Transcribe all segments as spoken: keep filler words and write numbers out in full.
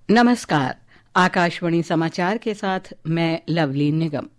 नमस्कार, आकाशवाणी समाचार के साथ मैं लवली निगम।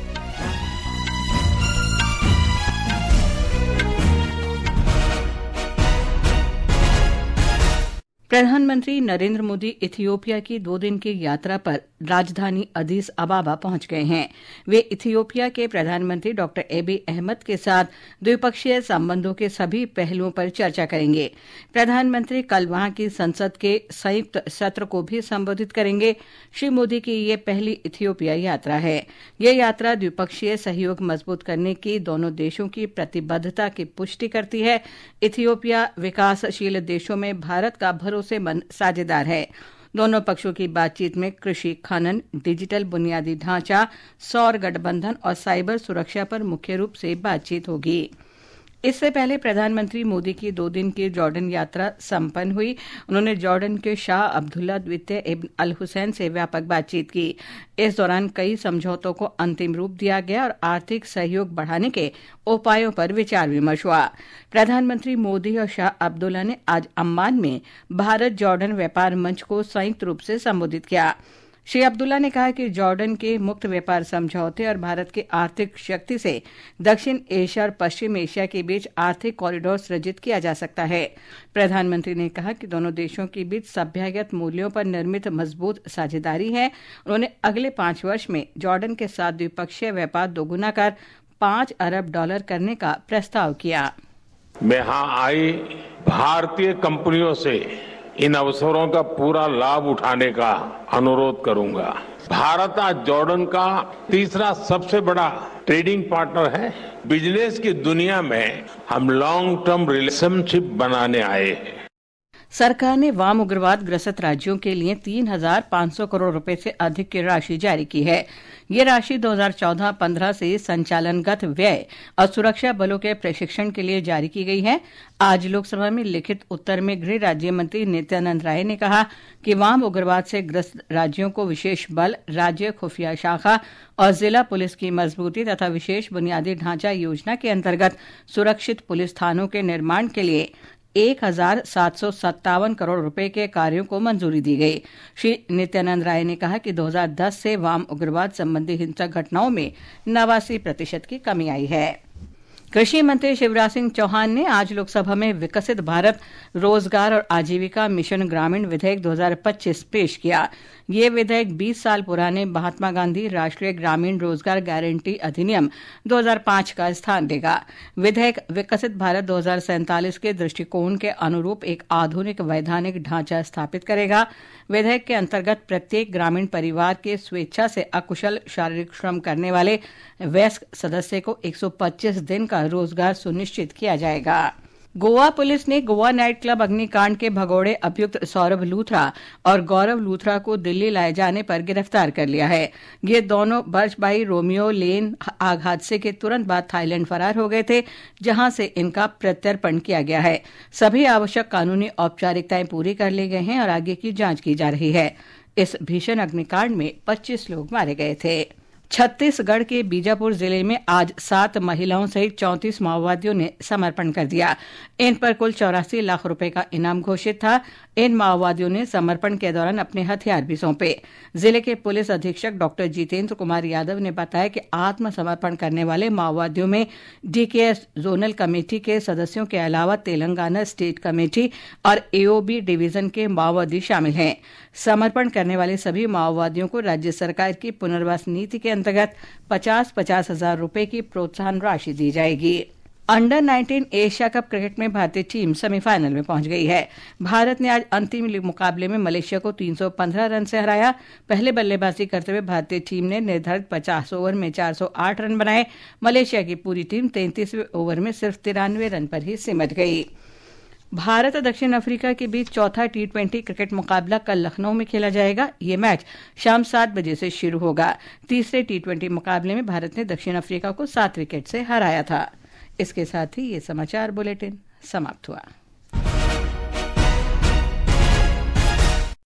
प्रधानमंत्री नरेंद्र मोदी इथियोपिया की दो दिन की यात्रा पर राजधानी अदीस अबाबा पहुंच गए हैं। वे इथियोपिया के प्रधानमंत्री डॉक्टर एबी अहमद के साथ द्विपक्षीय संबंधों के सभी पहलुओं पर चर्चा करेंगे। प्रधानमंत्री कल वहां की संसद के संयुक्त सत्र को भी संबोधित करेंगे। श्री मोदी की ये पहली इथियोपिया यात्रा है। यह यात्रा द्विपक्षीय सहयोग मजबूत करने की दोनों देशों की प्रतिबद्धता की पुष्टि करती है। इथियोपिया विकासशील देशों में भारत का भरोसेमंद साझेदार है। दोनों पक्षों की बातचीत में कृषि, खनन, डिजिटल बुनियादी ढांचा, सौर गठबंधन और साइबर सुरक्षा पर मुख्य रूप से बातचीत होगी। इससे पहले प्रधानमंत्री मोदी की दो दिन की जॉर्डन यात्रा संपन्न हुई। उन्होंने जॉर्डन के शाह अब्दुल्ला द्वितीय इब्न अल हुसैन से व्यापक बातचीत की। इस दौरान कई समझौतों को अंतिम रूप दिया गया और आर्थिक सहयोग बढ़ाने के उपायों पर विचार विमर्श हुआ। प्रधानमंत्री मोदी और शाह अब्दुल्ला ने आज अम्मान में भारत जॉर्डन व्यापार मंच को संयुक्त रूप से संबोधित किया। श्री अब्दुल्ला ने कहा कि जॉर्डन के मुक्त व्यापार समझौते और भारत की आर्थिक शक्ति से दक्षिण एशिया और पश्चिम एशिया के बीच आर्थिक कॉरिडोर सृजित किया जा सकता है। प्रधानमंत्री ने कहा कि दोनों देशों के बीच सभ्यगत मूल्यों पर निर्मित मजबूत साझेदारी है। उन्होंने अगले पांच वर्ष में जॉर्डन के साथ द्विपक्षीय व्यापार दोगुना कर पांच अरब डॉलर करने का प्रस्ताव किया। मैं यहां आई भारतीय कंपनियों से इन अवसरों का पूरा लाभ उठाने का अनुरोध करूंगा। भारत आज जॉर्डन का तीसरा सबसे बड़ा ट्रेडिंग पार्टनर है। बिजनेस की दुनिया में हम लॉन्ग टर्म रिलेशनशिप बनाने आए हैं। सरकार ने वाम उग्रवाद ग्रस्त राज्यों के लिए तीन हजार पांच सौ करोड़ रुपए से अधिक की राशि जारी की है। ये राशि दो हजार चौदह पंद्रह से संचालनगत व्यय और सुरक्षा बलों के प्रशिक्षण के लिए जारी की गई है। आज लोकसभा में लिखित उत्तर में गृह राज्य मंत्री नित्यानंद राय ने कहा कि वाम उग्रवाद से ग्रस्त राज्यों को विशेष बल, राज्य खुफिया शाखा और जिला पुलिस की मजबूती तथा विशेष बुनियादी ढांचा योजना के अंतर्गत सुरक्षित पुलिस थानों के निर्माण के लिए एक हजार सात सौ सत्तावन करोड़ रुपए के कार्यों को मंजूरी दी गई। श्री नित्यानंद राय ने कहा कि दो हजार दस से वाम उग्रवाद संबंधी हिंसक घटनाओं में नवासी प्रतिशत की कमी आई है। कृषि मंत्री शिवराज सिंह चौहान ने आज लोकसभा में विकसित भारत रोजगार और आजीविका मिशन ग्रामीण विधेयक दो हजार पच्चीस पेश किया। ये विधेयक बीस साल पुराने महात्मा गांधी राष्ट्रीय ग्रामीण रोजगार गारंटी अधिनियम दो हजार पांच का स्थान लेगा। विधेयक विकसित भारत दो हजार सैंतालीस के दृष्टिकोण के अनुरूप एक आधुनिक वैधानिक ढांचा स्थापित करेगा। विधेयक के अंतर्गत प्रत्येक ग्रामीण परिवार के स्वेच्छा से अकुशल शारीरिक श्रम करने वाले वयस्क सदस्य को एक सौ पच्चीस दिन का रोजगार सुनिश्चित किया जाएगा। गोवा पुलिस ने गोवा नाइट क्लब अग्निकांड के भगोड़े अभियुक्त सौरभ लूथरा और गौरव लूथरा को दिल्ली लाए जाने पर गिरफ्तार कर लिया है। ये दोनों बर्चबाई रोमियो लेन आग हादसे के तुरंत बाद थाईलैंड फरार हो गए थे, जहां से इनका प्रत्यर्पण किया गया है। सभी आवश्यक कानूनी औपचारिकताएं पूरी कर ली गई हैं और आगे की जांच की जा रही है। इस भीषण अग्निकांड में पच्चीस लोग मारे गए थे। छत्तीसगढ़ के बीजापुर जिले में आज सात महिलाओं सहित चौंतीस माओवादियों ने समर्पण कर दिया। इन पर कुल चौरासी लाख रुपए का इनाम घोषित था। इन माओवादियों ने समर्पण के दौरान अपने हथियार भी सौंपे। जिले के पुलिस अधीक्षक डॉक्टर जितेंद्र कुमार यादव ने बताया कि आत्मसमर्पण करने वाले माओवादियों में डीकेएस जोनल कमेटी के सदस्यों के अलावा तेलंगाना स्टेट कमेटी और एओबी डिवीजन के माओवादी शामिल हैं। समर्पण करने वाले सभी माओवादियों को राज्य सरकार की पुनर्वास नीति के अंतर्गत पचास पचास हजार रुपए की प्रोत्साहन राशि दी जाएगी। Under nineteen Asia cup cricket में भारतीय टीम सेमीफाइनल में पहुंच गई है। भारत ने आज अंतिम मुकाबले में मलेशिया को तीन सौ पंद्रह रन से हराया। पहले बल्लेबाजी करते हुए भारतीय टीम ने निर्धारित पचास ओवर में चार सौ आठ रन बनाए। मलेशिया की पूरी टीम तैंतीसवें ओवर में सिर्फ तिरानवे रन पर ही सिमट गई। भारत और दक्षिण अफ्रीका के बीच चौथा टी ट्वेंटी क्रिकेट मुकाबला कल लखनऊ में खेला जाएगा। ये मैच शाम सात बजे से शुरू होगा। तीसरे टी ट्वेंटी मुकाबले में भारत ने दक्षिण अफ्रीका को सात विकेट से हराया था। इसके साथ ही ये समाचार बुलेटिन समाप्त हुआ।